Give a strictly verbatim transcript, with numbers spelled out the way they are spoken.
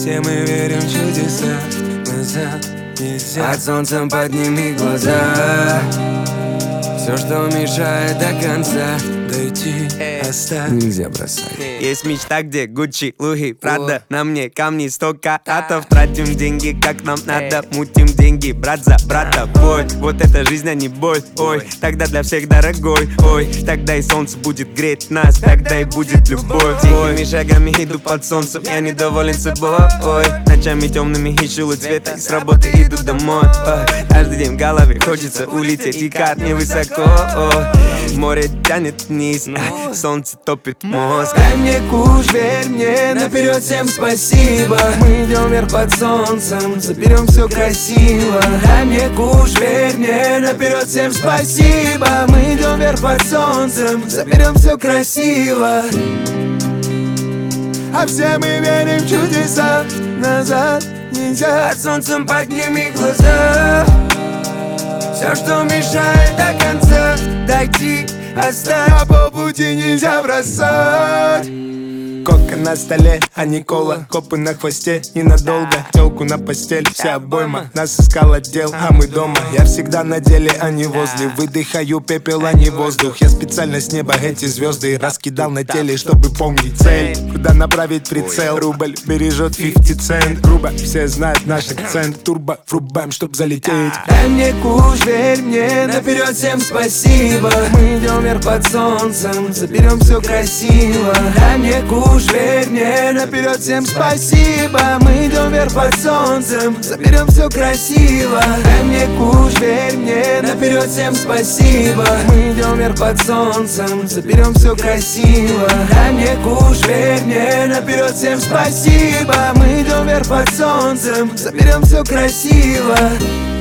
Все мы верим в чудеса. Назад нельзя. Под солнцем подними глаза. Все, что мешает до конца дойти, оставь. Нельзя бросать. Есть мечта, где Гуччи, Луи, Прада. На мне камни сто каратов. Тратим деньги, как нам надо. Мутим деньги, брат за брата. Бой, вот это жизнь, а не боль. Ой, тогда для всех дорогой. Ой, тогда и солнце будет греть нас. Тогда и будет любовь. Тихими шагами иду под солнцем. Я недоволен собой. Ой, ночами темными ищу луч света. И с работы иду домой. Ой, каждый день в голове хочется улететь. И как невысоко. Ой, море тянет вниз, а солнце топит мозг. Дай мне куш, верь мне, наперед всем спасибо. Мы идем вверх под солнцем, заберем все красиво. Дай мне куш, верь мне, наперед всем спасибо. Мы идем вверх под солнцем, заберем все красиво. А все мы верим в чудеса. Назад нельзя. Под солнцем подними глаза. Все, что мешает до конца дойти, оставь. А по пути нельзя бросать. Кока на столе, а не кола. Копы на хвосте, ненадолго. Телку на постель, вся обойма. Нас искал отдел, а мы дома. Я всегда на деле, а не возле. Выдыхаю пепел, а не воздух. Я специально с неба эти звезды раскидал на теле, чтобы помнить цель. Куда направить прицел? Рубль бережет пятьдесят цент. Грубо, все знают наш акцент. Турбо врубаем, чтоб залететь. Дай мне куш, верь мне, наперед всем спасибо. Мы идем вверх под солнцем, заберем все красиво. Дай мне куш, верь мне, наперед всем спасибо. Мы идем вверх под солнцем, заберем все красиво. Дай мне куш, верь мне, наперед всем спасибо. Мы идем вверх под солнцем, заберем все красиво. Дай мне куш, верь мне, наперед всем спасибо. Мы идем вверх под солнцем, заберем все красиво.